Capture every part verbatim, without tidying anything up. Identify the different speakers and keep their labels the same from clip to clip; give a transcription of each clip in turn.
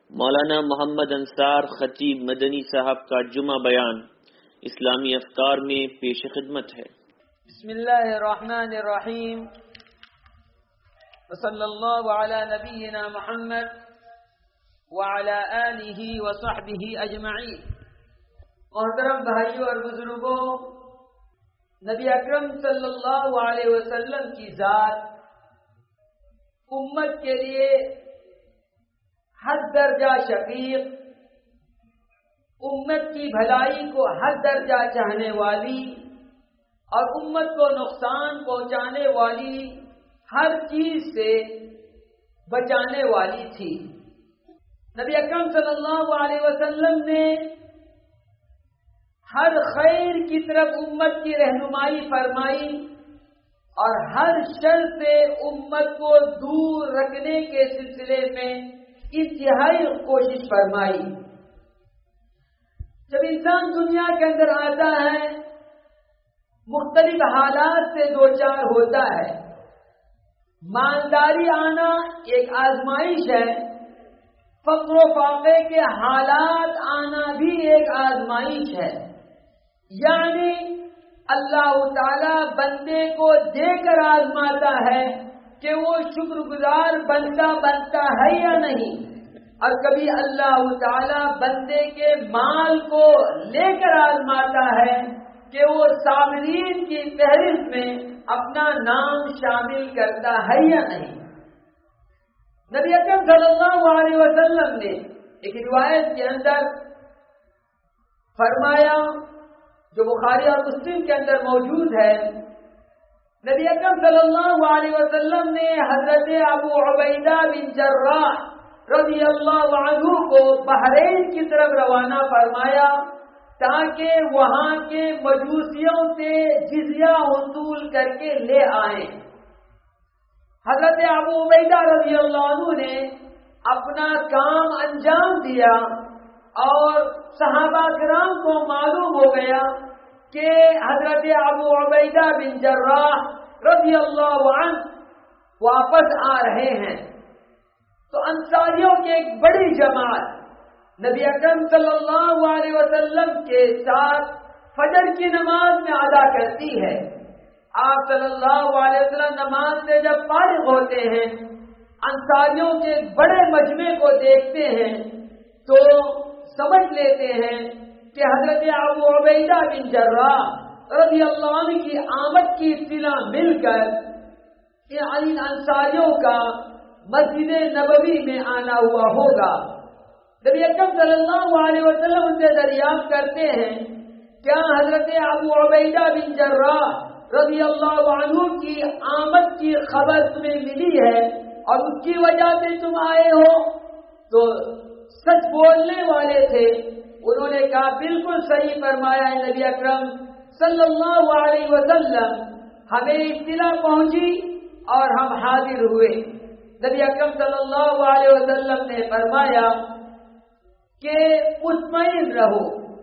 Speaker 1: مولانا محمد انصار خطیب مدنی صاحب کا جمعہ بیان اسلامی افکار میں پیش خدمت ہے۔
Speaker 2: بسم اللہ الرحمن الرحیم، وصلی اللہ علی نبینا محمد وعلی آلہ وصحبہ اجمعین۔ محترم بھائیوں اور بزرگوں، نبی اکرم صلی اللہ علیہ وسلم کی ذات امت کے لیے حد درجہ شفیق، امت کی بھلائی کو حد درجہ چاہنے والی اور امت کو نقصان پہنچانے والی ہر چیز سے بچانے والی تھی۔ نبی اکرم صلی اللہ علیہ وسلم نے ہر خیر کی طرف امت کی رہنمائی فرمائی اور ہر شر سے امت کو دور رکھنے کے سلسلے میں انتہائی کوشش فرمائی۔ جب انسان دنیا کے اندر آتا ہے، مختلف حالات سے دوچار ہوتا ہے۔ مالداری آنا ایک آزمائش ہے، فقر و فاقے کے حالات آنا بھی ایک آزمائش ہے۔ یعنی اللہ تعالی بندے کو دے کر آزماتا ہے کہ وہ شکر گزار بندہ بنتا ہے یا نہیں، اور کبھی اللہ تعالی بندے کے مال کو لے کر آزماتا ہے کہ وہ صابرین کی فہرست میں اپنا نام شامل کرتا ہے یا نہیں۔ نبی اکرم صلی اللہ علیہ وسلم نے ایک روایت کے اندر فرمایا، جو بخاری اور مسلم کے اندر موجود ہے، نبی اکرم صلی اللہ علیہ وسلم نے حضرت ابو عبیدہ بن جراح رضی اللہ عنہ کو بحرین کی طرف روانہ فرمایا تاکہ وہاں کے مجوسیوں سے جزیہ وصول کر کے لے آئیں۔ حضرت ابو عبیدہ رضی اللہ عنہ نے اپنا کام انجام دیا اور صحابہ کرام کو معلوم ہو گیا کہ حضرت ابو عبیدہ بن جراح رضی اللہ عنہ واپس آ رہے ہیں۔ تو انصاریوں کی ایک بڑی جماعت نبی اکرم صلی اللہ علیہ وسلم کے ساتھ فجر کی نماز میں ادا کرتی ہے۔ آپ صلی اللہ علیہ وسلم نماز سے جب فارغ ہوتے ہیں، انصاریوں کے ایک بڑے مجمع کو دیکھتے ہیں تو سمجھ لیتے ہیں کہ حضرت ابو عبیدہ بن جراح رضی اللہ عنہ کی آمد کی اطلاع مل کر ان انصاریوں کا مسجد نبوی میں آنا ہوا ہوگا۔ نبی اکرم صلی اللہ علیہ وسلم ان سے دریافت کرتے ہیں، کیا حضرت ابو عبیدہ بن جراح رضی اللہ عنہ کی آمد کی خبر تمہیں ملی ہے اور اس کی وجہ سے تم آئے ہو؟ تو سچ بولنے والے تھے، انہوں نے کہا بالکل صحیح فرمایا ہے نبی اکرم صلی اللہ علیہ وسلم، ہمیں اطلاع پہنچی اور ہم حاضر ہوئے۔ نبی اکرم صلی اللہ علیہ وسلم نے فرمایا کہ مطمئن رہو،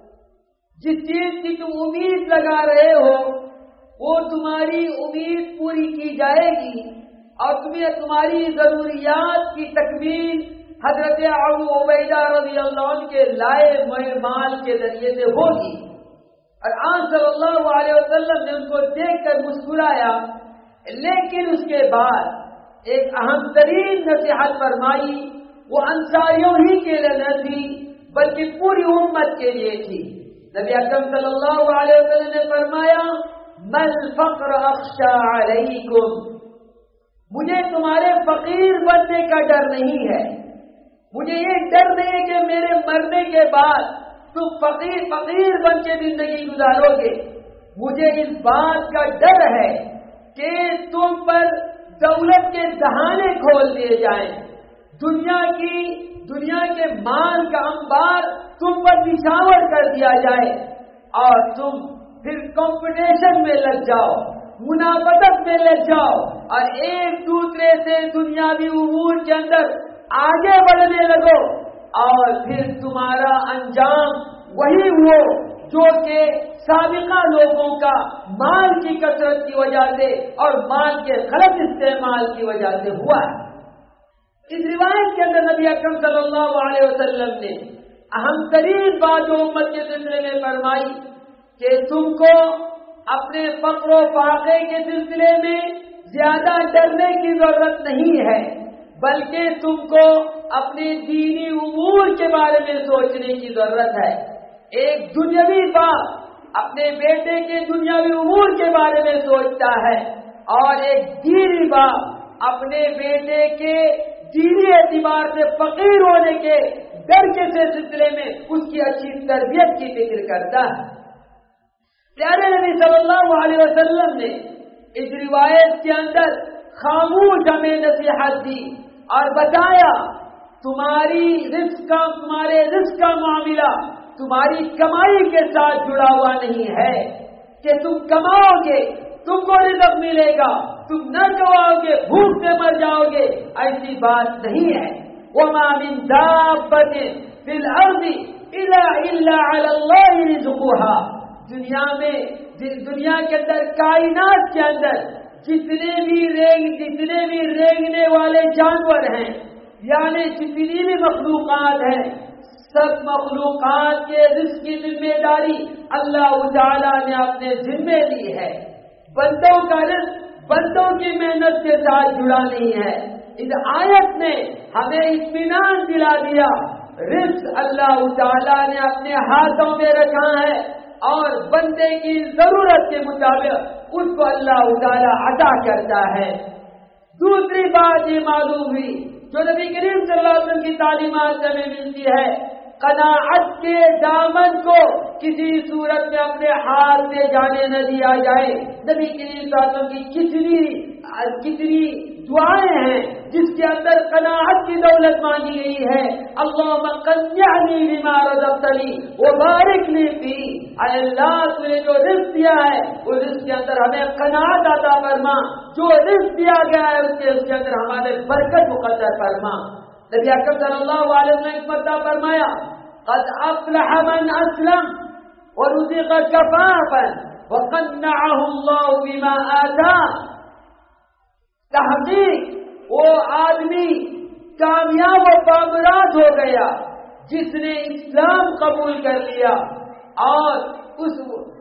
Speaker 2: جس چیز کی تم امید لگا رہے ہو وہ تمہاری امید پوری کی جائے گی اور تمہیں تمہاری ضروریات کی تکمیل حضرت ابو عبیدہ رضی اللہ عنہ کے لائے ہوئے مال کے ذریعے سے ہوگی۔ اور آن صلی اللہ علیہ وسلم نے ان کو دیکھ کر مسکرایا، لیکن اس کے بعد ایک اہم ترین نصیحت فرمائی، وہ انصاریوں ہی کے لیے نہ تھی بلکہ پوری امت کے لیے تھی۔ نبی اکرم صلی اللہ علیہ وسلم نے فرمایا، مَا الْفَقْرَ أَخْشَىٰ عَلَيْكُمْ، مجھے تمہارے فقیر بننے کا ڈر نہیں ہے، مجھے یہ ڈر نہیں ہے کہ میرے مرنے کے بعد تم فقیر فقیر بن کے زندگی گزارو گے، مجھے اس بات کا ڈر ہے کہ تم پر دولت کے دہانے کھول دیے جائیں، دنیا کی دنیا کے مال کا انبار تم پر نچھاور کر دیا جائے اور تم پھر کمپٹیشن میں لگ جاؤ، منافقت میں لگ جاؤ اور ایک دوسرے سے دنیاوی امور کے اندر آگے بڑھنے لگو، اور پھر تمہارا انجام وہی ہو جو کہ سابقہ لوگوں کا مال کی کثرت کی وجہ سے اور مال کے غلط استعمال کی وجہ سے ہوا ہے۔ اس روایت کے اندر نبی اکرم صلی اللہ علیہ وسلم نے اہم ترین بات جو امت کے سلسلے میں فرمائی کہ تم کو اپنے فقر و فاقے کے سلسلے میں زیادہ ڈرنے کی ضرورت نہیں ہے، بلکہ تم کو اپنے دینی امور کے بارے میں سوچنے کی ضرورت ہے۔ ایک دنیاوی باپ اپنے بیٹے کے دنیاوی امور کے بارے میں سوچتا ہے، اور ایک دینی باپ اپنے بیٹے کے دینی اعتبار سے فقیر ہونے کے ڈر کے سلسلے میں اس کی اچھی تربیت کی فکر کرتا ہے۔ پیارے نبی صلی اللہ علیہ وسلم نے اس روایت کے اندر خاموش ہمیں نصیحت دی اور بتایا تمہاری رزق کا تمہارے رزق کا معاملہ تمہاری کمائی کے ساتھ جڑا ہوا نہیں ہے کہ تم کماؤ گے تم کو رزق ملے گا، تم نہ کماؤ گے بھوک سے مر جاؤ گے، ایسی بات نہیں ہے۔ وَمَا مِن دَابَّةٍ فِي الْأَرْضِ إِلَّا إِلَّا عَلَى اللَّهِ رِزْقُهَا، دنیا میں دنیا کے اندر کائنات کے اندر جتنے بھی رینگ جتنے بھی رینگنے والے جانور ہیں، یعنی جتنی بھی مخلوقات ہیں، سب مخلوقات کے رزق کی ذمہ داری اللہ تعالی نے اپنے ذمے لی ہے۔ بندوں کا رزق بندوں کی محنت کے ساتھ جڑا نہیں ہے۔ اس آیت نے ہمیں اطمینان دلا دیا، رزق اللہ تعالی نے اپنے ہاتھوں میں رکھا ہے اور بندے کی ضرورت کے مطابق اس کو اللہ تعالی عطا کرتا ہے۔ دوسری بات یہ معلوم ہوئی جو نبی کریم صلی اللہ علیہ وسلم کی تعلیمات سے ہمیں ملتی ہے، قناعت کے دامن کو کسی صورت میں اپنے ہاتھ سے جانے نہ دیا جائے۔ نبی کریم صلی اللہ علیہ وسلم کی کتنی کتنی دعائیں ہیں جس کے اندر قناعت کی دولت مانگی گئی ہے۔ اللہم قنعنی بما رزقتنی وبارک لی فی، اے اللہ تو نے جو رزق دیا ہے اس رزق کے اندر ہمیں قناعت عطا فرما، جو رزق دیا گیا ہے اس کے اس کے اندر ہمارے برکت مقدر فرما۔ نبی اکرم صلی اللہ علیہ وسلم نے ایک مرتبہ فرمایا قد افلح من اسلم ورزق کفافا وقنعه اللہ بما آتاه، تحقیق وہ آدمی کامیاب و بامراد ہو گیا جس نے اسلام قبول کر لیا اور اس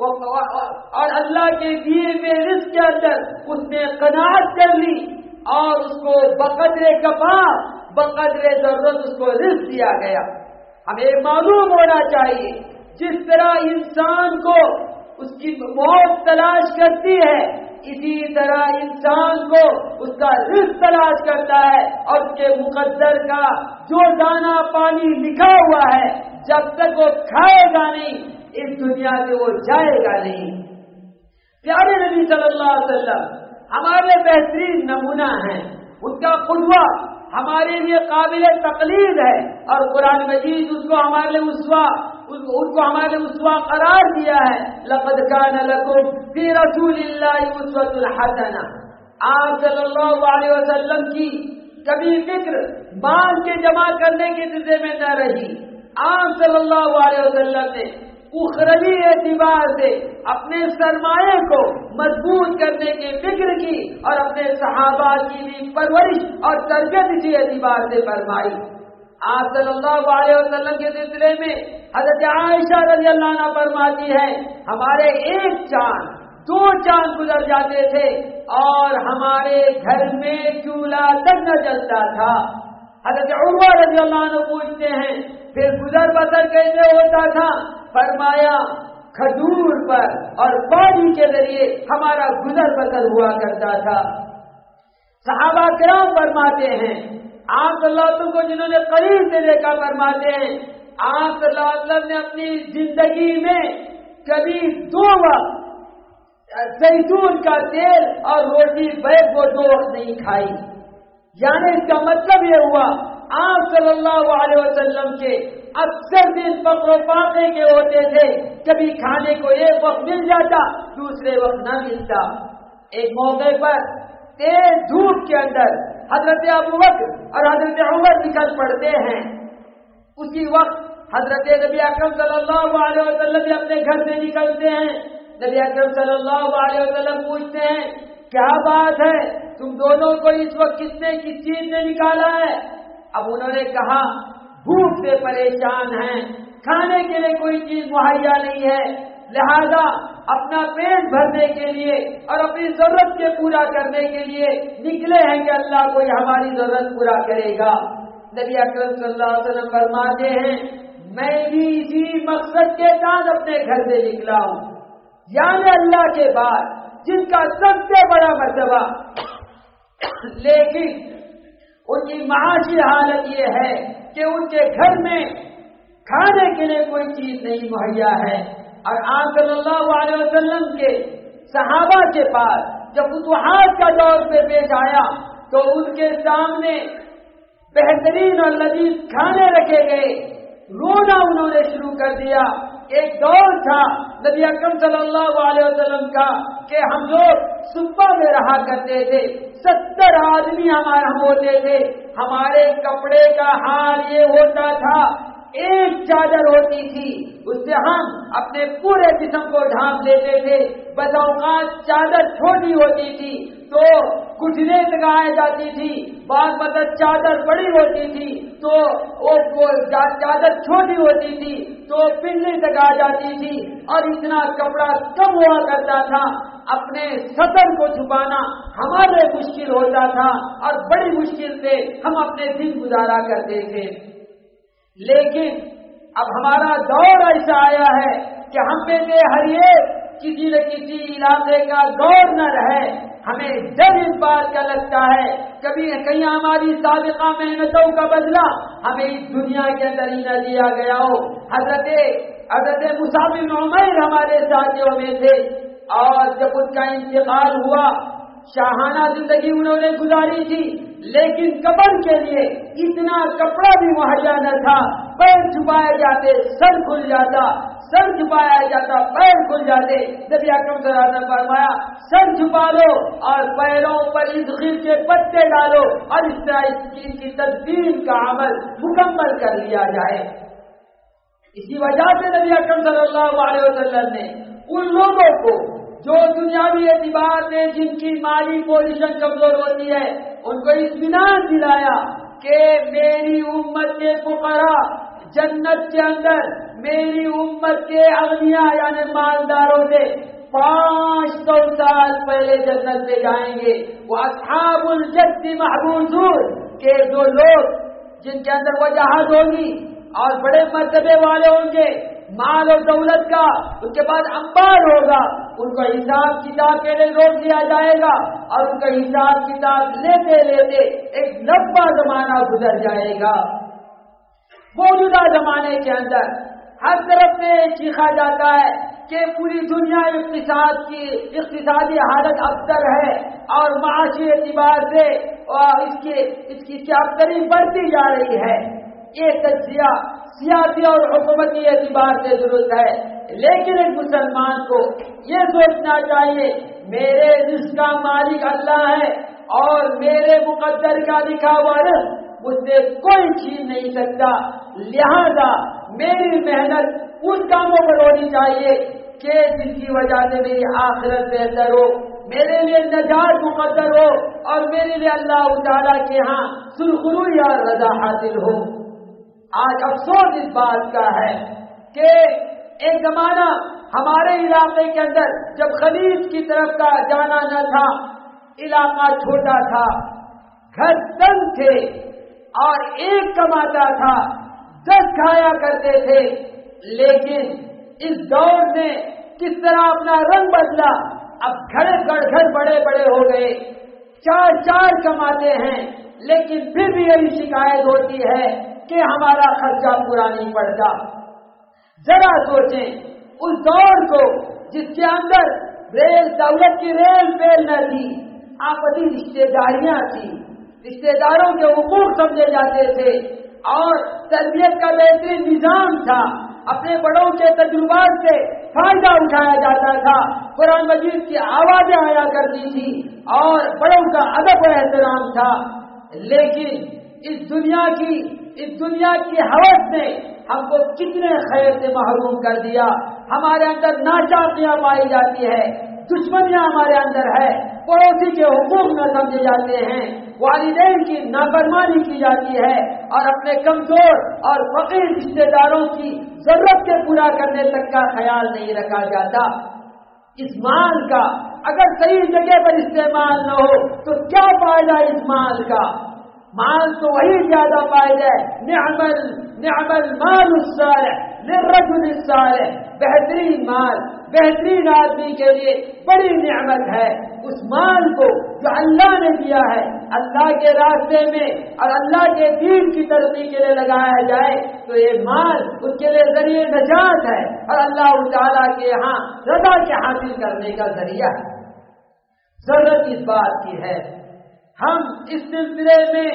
Speaker 2: اور اللہ کے دیے ہوئے رزق کے اندر اس نے قناعت کر لی اور اس کو بقدر کفاف بقدر ضرورت اس کو رزق دیا گیا۔ ہمیں معلوم ہونا چاہیے جس طرح انسان کو اس کی موت تلاش کرتی ہے، اسی طرح انسان کو اس کا رزق تلاش کرتا ہے اور اس کے مقدر کا جو دانہ پانی لکھا ہوا ہے جب تک وہ کھائے گا نہیں اس دنیا سے وہ جائے گا نہیں۔ پیارے نبی صلی اللہ علیہ وسلم ہمارے بہترین نمونہ ہیں، ان کا قدوہ ہمارے لیے قابل تقلید ہے اور قرآن مجید اس کو ہمارے لیے اسوہ اس کو ہمارے لیے اسوہ قرار دیا ہے۔ لقد کان لکم فی رسول اللہ اسوۃ حسنہ، آپ صلی اللہ علیہ وسلم کی کبھی فکر مال کے جمع کرنے کے سلسلے میں نہ رہی۔ آپ صلی اللہ علیہ وسلم نے اخروی اعتبار سے اپنے سرمایہ کو مضبوط کرنے کی فکر کی اور اپنے صحابہ کی بھی پرورش اور تربیت اسی اعتبار سے فرمائی۔ آپ صلی اللہ علیہ وسلم کے سلسلے میں حضرت عائشہ رضی اللہ عنہ فرماتی ہے ہمارے ایک چاند دو چاند گزر جاتے تھے اور ہمارے گھر میں چولہا تک نہ جلتا تھا۔ حضرت عروہ رضی اللہ عنہ پوچھتے ہیں پھر گزر بسر کیسے ہوتا تھا؟ فرمایا کھجور پر اور پانی کے ذریعے ہمارا گزر بسر ہوا کرتا تھا۔ صحابہ کرام فرماتے ہیں آپ صلی اللہ علیہ وسلم کو جنہوں نے قریب سے دیکھا فرماتے ہیں آپ صلی اللہ علیہ وسلم نے اپنی زندگی میں کبھی دو وقت زیتون کا تیل اور روٹی بیگ وہ دو وقت نہیں کھائی۔ یعنی اس کا مطلب یہ ہوا آپ صلی اللہ علیہ وسلم کے اکثر دن فقر و فاقے کے ہوتے تھے، کبھی کھانے کو ایک وقت مل جاتا دوسرے وقت نہ ملتا۔ ایک موقع پر تیز دھوپ کے اندر حضرت ابو بکر اور حضرت عمر نکل پڑتے ہیں، اسی وقت حضرت نبی اکرم صلی اللہ علیہ وسلم بھی اپنے گھر سے نکلتے ہیں۔ نبی اکرم صلی اللہ علیہ وسلم پوچھتے ہیں کیا بات ہے تم دونوں کو اس وقت کس نے کس چیز نے نکالا ہے؟ اب انہوں نے کہا بھوک سے پریشان ہیں، کھانے کے لیے کوئی چیز مہیا نہیں ہے، لہذا اپنا پیٹ بھرنے کے لیے اور اپنی ضرورت کے پورا کرنے کے لیے نکلے ہیں کہ اللہ کوئی ہماری ضرورت پورا کرے گا۔ نبی اکرم صلی اللہ علیہ وسلم فرماتے ہیں میں بھی اسی مقصد کے ساتھ اپنے گھر سے نکلا ہوں، یعنی اللہ کے بعد جن کا سب سے بڑا مرتبہ، لیکن ان کی معاشی حالت یہ ہے کہ ان کے گھر میں کھانے کے لیے کوئی چیز نہیں مہیا ہے۔ اور آپ صلی اللہ علیہ وسلم کے صحابہ کے پاس جب فتوحات کا دور پہ پیش آیا تو ان کے سامنے بہترین اور لذیذ کھانے رکھے گئے، رونا انہوں نے شروع کر دیا۔ ایک دور تھا نبی اکرم صلی اللہ علیہ وسلم کا کہ ہم لوگ صبح میں رہا کرتے تھے، ستر آدمی ہمارے ہم ہوتے تھے، ہمارے کپڑے کا حال یہ ہوتا تھا ایک چادر ہوتی تھی، اس سے ہم اپنے پورے جسم کو ڈھانپ لیتے تھے۔ بس اوقات چادر چھوٹی ہوتی تھی تو گھٹنے تک آ جاتی تھی، بعض مدد چادر بڑی ہوتی تھی تو وہ چادر چھوٹی ہوتی تھی تو پنڈلی تک آ جاتی تھی، اور اتنا کپڑا کم ہوا کرتا تھا، اپنے سطر کو چھپانا ہمارے مشکل ہوتا تھا اور بڑی مشکل سے ہم اپنے دن گزارا کرتے تھے۔ لیکن اب ہمارا دور ایسا آیا ہے کہ ہم میں سے ہر ایک کسی نہ کسی علاقے کا گورنر ہے، ہمیں ڈر اس بات کا لگتا ہے کبھی کہیں ہماری سابقہ محنتوں کا بدلہ ہمیں اس دنیا کے اندر ہی نہ دیا گیا ہو۔ حضرت حضرت مصعب بن عمیر ہمارے ساتھیوں میں تھے، اور جب ان کا انتقال ہوا شاہانہ زندگی انہوں نے گزاری تھی، لیکن قبر کے لیے اتنا کپڑا بھی مہیا نہ تھا، پیر چھپائے جاتے سر کھل جاتا، سر چھپایا جاتا پیر کھل جاتے۔ نبی اکرم صلی اللہ علیہ وسلم فرمایا سر چھپا لو اور پیروں پر ادخیر کے پتے ڈالو، اور اس طرح اس چیز کی تدبیر کا عمل مکمل کر لیا جائے۔ اسی وجہ سے نبی اکرم صلی اللہ علیہ وسلم نے ان لوگوں کو جو دنیاوی اعتبار سے جن کی مالی پوزیشن کمزور ہوتی ہے ان کو اطمینان دلایا کہ میری امت کے فقراء جنت کے اندر میری امت کے اغنیاء یعنی مالداروں سے پانچ سو سال پہلے جنت میں جائیں گے۔ وہ اصحاب الجد محبوسون کہ جو لوگ جن کے اندر وجاہت ہوگی اور بڑے مرتبے والے ہوں گے، مال اور دولت کا ان کے بعد انبار ہوگا، ان کو حساب کتاب کے لیے روک دیا جائے گا، اور ان کا حساب کتاب لیتے لیتے ایک لمبا زمانہ گزر جائے گا۔ موجودہ زمانے کے اندر ہر طرف سے چیخا جاتا ہے کہ پوری دنیا اقتصاد کی اقتصادی حالت ابتر ہے اور معاشی اعتبار سے اس کی اس کی ابتری بڑھتی جا رہی ہے۔ یہ تجزیہ سیاسی اور حکومتی اعتبار سے درست ہے، لیکن ایک مسلمان کو یہ سوچنا چاہیے میرے رزق کا مالک اللہ ہے اور میرے مقدر کا لکھا ہوا رزق مجھ سے کوئی چھین نہیں سکتا، لہذا میری محنت ان کاموں پر ہونی چاہیے کہ جن کی وجہ سے میری آخرت بہتر ہو، میرے لیے نجات مقدر ہو اور میرے لیے اللہ تعالیٰ کے ہاں سرخروئی اور رضا حاصل ہو۔ آج افسوس اس بات کا ہے کہ ایک زمانہ ہمارے علاقے کے اندر جب خلیج کی طرف کا جانا نہ تھا، علاقہ چھوٹا تھا، گھر تنگ تھے اور ایک کماتا تھا، دس کھایا کرتے تھے، لیکن اس دور نے کس طرح اپنا رنگ بدلا، اب گھر گھر بڑے بڑے ہو گئے، چار چار کماتے ہیں، لیکن پھر بھی یہی شکایت ہوتی ہے کہ ہمارا خرچہ پورا نہیں پڑتا۔ ذرا سوچیں اس دور کو جس کے اندر ریل دولت کی ریل فیل نہ تھی، آپسی رشتے داریاں تھی، رشتے داروں کے حقوق سمجھے جاتے تھے اور تربیت کا بہترین نظام تھا، اپنے بڑوں کے تجربات سے فائدہ اٹھایا جاتا تھا، قرآن مجید کی آوازیں آیا کرتی تھی اور بڑوں کا ادب و احترام تھا۔ لیکن اس دنیا کی اس دنیا کی ہوس نے ہم کو کتنے خیر سے محروم کر دیا۔ ہمارے اندر ناچاکیاں پائی جاتی ہے، دشمنیاں ہمارے اندر ہے، پڑوسی کے حقوق نہ سمجھے جاتے ہیں، والدین کی نافرمانی کی جاتی ہے اور اپنے کمزور اور فقیر رشتے داروں کی ضرورت کے پورا کرنے تک کا خیال نہیں رکھا جاتا. اس مال کا اگر صحیح جگہ پر استعمال نہ ہو تو کیا فائدہ اس مال کا؟ مال تو وہی زیادہ فائدہ ہے. نعم نعم المال الصالح للرجل الصالح. بہترین مال بہترین آدمی کے لیے بڑی نعمت ہے. اس مال کو جو اللہ نے دیا ہے اللہ کے راستے میں اور اللہ کے دین کی ترقی کے لیے لگایا جائے تو یہ مال اس کے لیے ذریعہ نجات ہے اور اللہ تعالیٰ کے یہاں رضا کے حاصل کرنے کا ذریعہ ہے. ضرورت اس بات کی ہے ہم اس سلسلے میں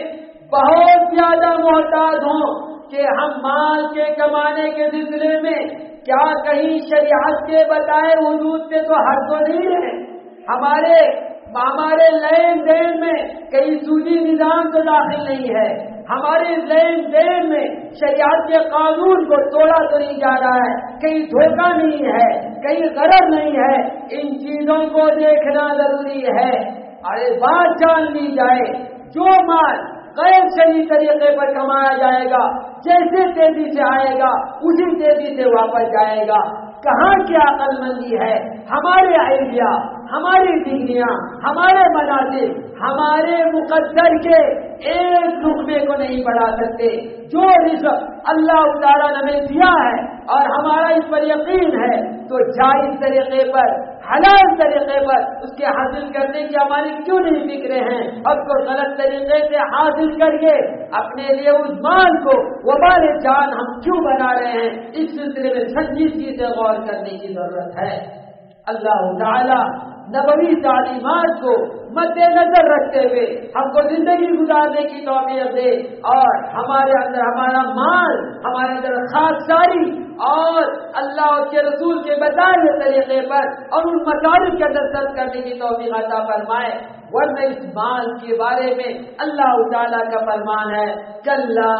Speaker 2: بہت زیادہ محتاط ہوں کہ ہم مال کے کمانے کے سلسلے میں کیا کہیں شریعت کے بتائے حدود سے تو حد تو نہیں ہے. ہمارے ہمارے لین دین میں کہیں سودی نظام تو داخل نہیں ہے. ہمارے لین دین میں شریعت کے قانون کو توڑا تو نہیں جا رہا ہے. کہیں دھوکہ نہیں ہے, کہیں غرض نہیں ہے. ان چیزوں کو دیکھنا ضروری ہے. ارے بات جان لی جائے جو مال غیر صحیح طریقے پر کمایا جائے گا جیسے تیزی سے آئے گا اسی تیزی سے واپس جائے گا. کہاں کی عقل مندی ہے؟ ہمارے آئیڈیا, ہماری ڈگریاں, ہمارے مناظر, ہمارے مقدر کے ایک لقمے کو نہیں بڑھا سکتے. جو رزق اللہ تعالیٰ نے ہمیں دیا ہے اور ہمارا اس پر یقین ہے تو جائز طریقے پر حلال طریقے پر اس کے حاصل کرنے کی ہماری کیوں نہیں فکرے ہیں اور کو غلط طریقے سے حاصل کر کے اپنے لیے اس مال کو وبال جان ہم کیوں بنا رہے ہیں؟ اس سلسلے میں سنجیدگی سے غور کرنے کی ضرورت ہے. اللہ تعالی نبوی تعلیمات کو مد نظر رکھتے ہوئے ہم کو زندگی گزارنے کی توفیق دے اور ہمارے اندر ہمارا مال, ہمارے اندر خاص ساری اور اللہ اور کے رسول کے بتائے ہوئے طریقے پر اور ان مطالب کے اندر سرد کرنے کی توفیق عطا فرمائے. ورنہ اس مال کے بارے میں اللہ تعالیٰ کا فرمان ہے کلا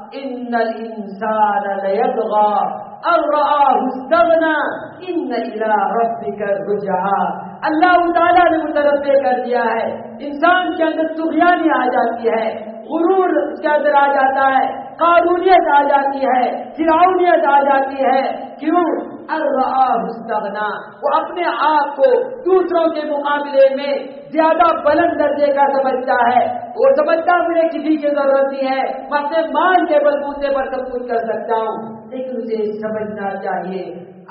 Speaker 2: ان الانسان لیطغی ان رآہ استغنی ان الی ربک الرجعی. اللہ تعالیٰ نے متنبہ کر دیا ہے انسان کے اندر طغیانی آ جاتی ہے, غرور کے اندر آ جاتا ہے, قارونیت آ جاتی ہے, فرعونیت آ جاتی ہے. کیوں؟ ان رآہ استغنی, وہ اپنے آپ کو دوسروں کے مقابلے میں زیادہ بلند درجے کا سمجھتا ہے. وہ سمجھتا مجھے کسی کی ضرورت نہیں ہے, میں اپنے مال کے بلبوتے پر سب کچھ کر سکتا ہوں. لیکن اسے سمجھنا چاہیے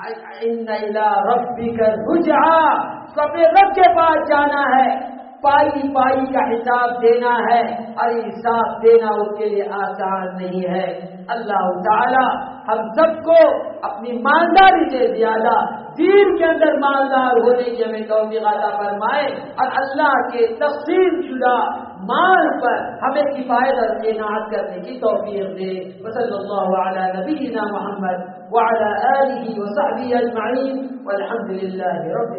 Speaker 2: ان الی ربک الرجعی, تو اپنے رب کے پاس جانا ہے, پائی پائی کا حساب دینا ہے اور حساب دینا اس کے لیے آسان نہیں ہے. اللہ تعالی ہم سب کو اپنی مالداری سے زیادہ دین کے اندر مالدار ہونے کی ہمیں توفیق عطا فرمائے اور اللہ کے تقسیم شدہ مال پر ہمیں کفایت اور اعنایت کرنے کی توفیق دے. وصلی اللہ علی نبینا محمد وعلی آلہ وصحبہ اجمعین والحمد للہ رب